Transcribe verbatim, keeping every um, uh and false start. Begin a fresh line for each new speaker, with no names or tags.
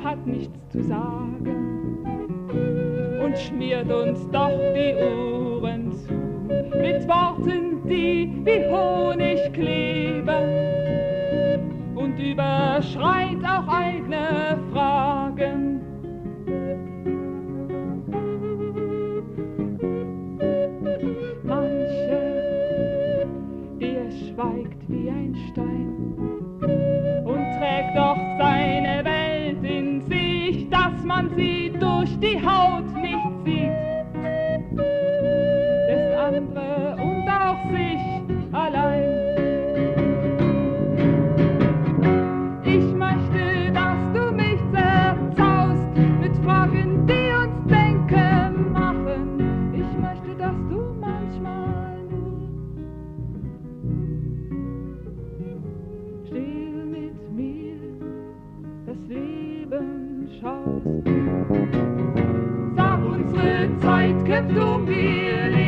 hat nichts zu sagen und schmiert uns doch die Ohren zu mit Worten, die wie Honig kleben und überschreit auch eigene Fragen. Manche, der schweigt wie ein Stein und trägt doch seine Welt in sich, dass man sie durch die Haut nicht sieht, lässt andere und auch sich allein. Ich möchte, dass du mich zerzaust mit Fragen, die uns denken machen. Ich möchte, dass du manchmal still mit mir das Leben schaust. Sag, unsere Zeit kämpft um ihr Leben.